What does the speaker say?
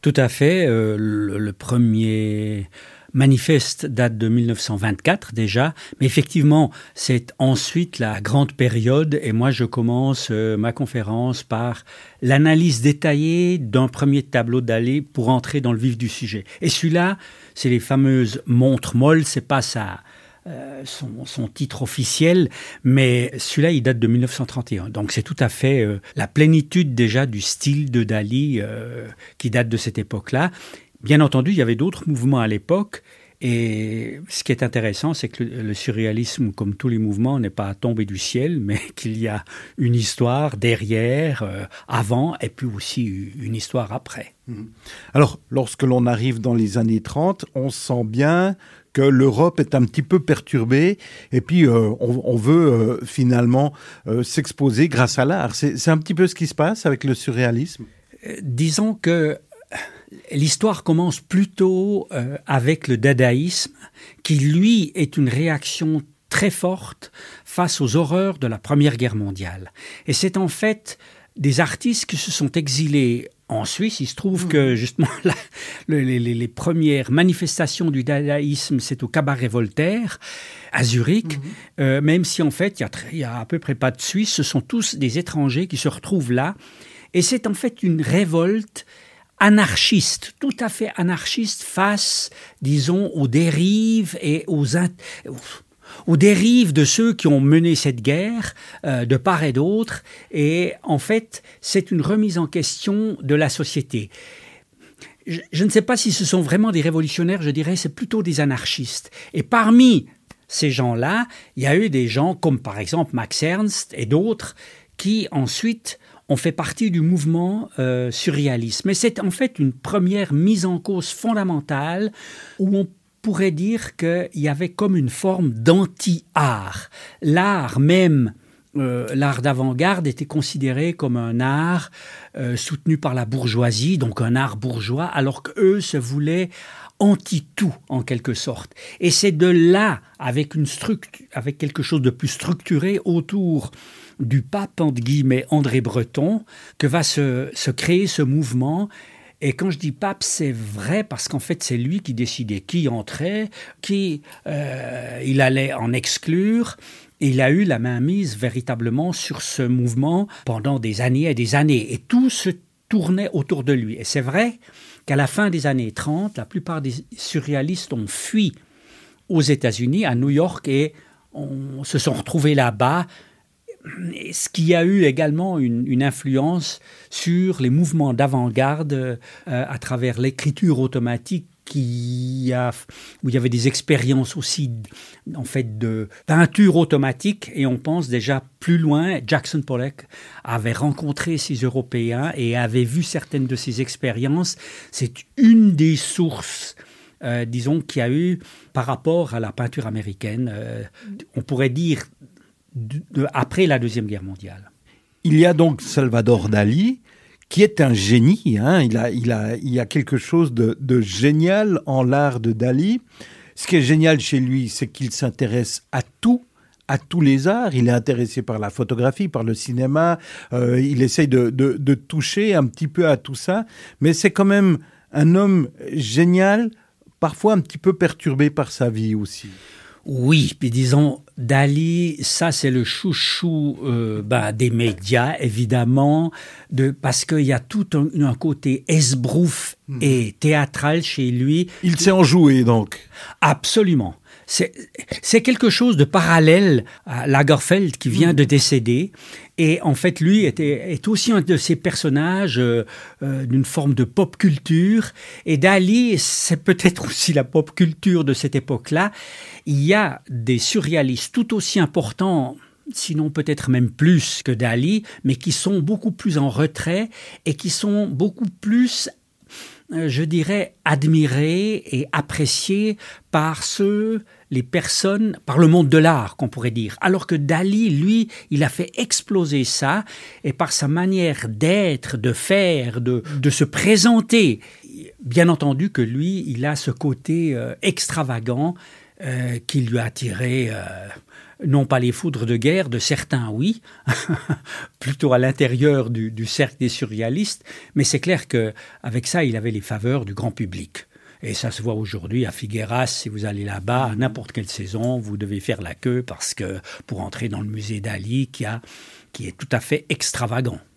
Tout à fait. Le premier manifeste date de 1924 déjà, mais effectivement, c'est ensuite la grande période et moi je commence ma conférence par l'analyse détaillée d'un premier tableau Dalí pour entrer dans le vif du sujet. Et celui-là, c'est les fameuses montres molles, c'est pas ça. Son titre officiel, mais celui-là, il date de 1931. Donc, c'est tout à fait la plénitude déjà du style de Dalí qui date de cette époque-là. Bien entendu, il y avait d'autres mouvements à l'époque. Et ce qui est intéressant, c'est que le surréalisme, comme tous les mouvements, n'est pas tombé du ciel, mais qu'il y a une histoire derrière, avant, et puis aussi une histoire après. Alors, lorsque l'on arrive dans les années 30, on sent bien que l'Europe est un petit peu perturbée et puis on veut finalement s'exposer grâce à l'art. C'est un petit peu ce qui se passe avec le surréalisme. Disons que l'histoire commence plutôt avec le dadaïsme, qui lui est une réaction très forte face aux horreurs de la Première Guerre mondiale. Et c'est en fait des artistes qui se sont exilés en Suisse. Il se trouve que justement les premières manifestations du dadaïsme, c'est au Cabaret Voltaire, à Zurich, même si en fait il y a à peu près pas de Suisses, ce sont tous des étrangers qui se retrouvent là. Et c'est en fait une révolte anarchiste, tout à fait anarchiste face, disons, aux dérives et aux dérives de ceux qui ont mené cette guerre de part et d'autre. Et en fait, c'est une remise en question de la société. Je ne sais pas si ce sont vraiment des révolutionnaires, je dirais c'est plutôt des anarchistes. Et parmi ces gens-là, il y a eu des gens comme par exemple Max Ernst et d'autres qui ensuite ont fait partie du mouvement surréaliste. Mais c'est en fait une première mise en cause fondamentale où on pourrait dire qu'il y avait comme une forme d'anti-art. L'art même, l'art d'avant-garde était considéré comme un art soutenu par la bourgeoisie, donc un art bourgeois, alors qu'eux se voulaient anti-tout en quelque sorte. Et c'est de là, avec quelque chose de plus structuré autour du pape, entre guillemets, André Breton, que va se créer ce mouvement. Et quand je dis pape, c'est vrai parce qu'en fait, c'est lui qui décidait qui entrait, qui il allait en exclure. Et il a eu la main mise véritablement sur ce mouvement pendant des années et des années. Et tout se tournait autour de lui. Et c'est vrai qu'à la fin des années 30, la plupart des surréalistes ont fui aux États-Unis, à New York, et se sont retrouvés là-bas. Ce qui a eu également une influence sur les mouvements d'avant-garde à travers l'écriture automatique où il y avait des expériences aussi en fait de peinture automatique, et on pense déjà plus loin. Jackson Pollock avait rencontré ces Européens et avait vu certaines de ces expériences. C'est une des sources disons qu'il y a eu par rapport à la peinture américaine, on pourrait dire après la Deuxième Guerre mondiale. Il y a donc Salvador Dalí, qui est un génie. Hein. Il y a quelque chose de génial en l'art de Dalí. Ce qui est génial chez lui, c'est qu'il s'intéresse à tous les arts. Il est intéressé par la photographie, par le cinéma. Il essaye de toucher un petit peu à tout ça. Mais c'est quand même un homme génial, parfois un petit peu perturbé par sa vie aussi. Oui, puis disons, Dalí, ça c'est le chouchou des médias, évidemment, parce qu'il y a tout un côté esbrouf et théâtral chez lui. Il sait en jouer, donc. Absolument. C'est quelque chose de parallèle à Lagerfeld qui vient de décéder. Et en fait, lui est aussi un de ces personnages d'une forme de pop culture. Et Dalí, c'est peut-être aussi la pop culture de cette époque-là. Il y a des surréalistes tout aussi importants, sinon peut-être même plus que Dalí, mais qui sont beaucoup plus en retrait et qui sont beaucoup plus, je dirais, admirés et appréciés par les personnes, par le monde de l'art, qu'on pourrait dire. Alors que Dalí, lui, il a fait exploser ça, et par sa manière d'être, de faire, de se présenter, bien entendu que lui, il a ce côté extravagant qui lui a attiré non pas les foudres de guerre, de certains oui, plutôt à l'intérieur du cercle des surréalistes, mais c'est clair qu'avec ça, il avait les faveurs du grand public. Et ça se voit aujourd'hui à Figueras, si vous allez là-bas, à n'importe quelle saison, vous devez faire la queue parce que pour entrer dans le musée Dali qui est tout à fait extravagant.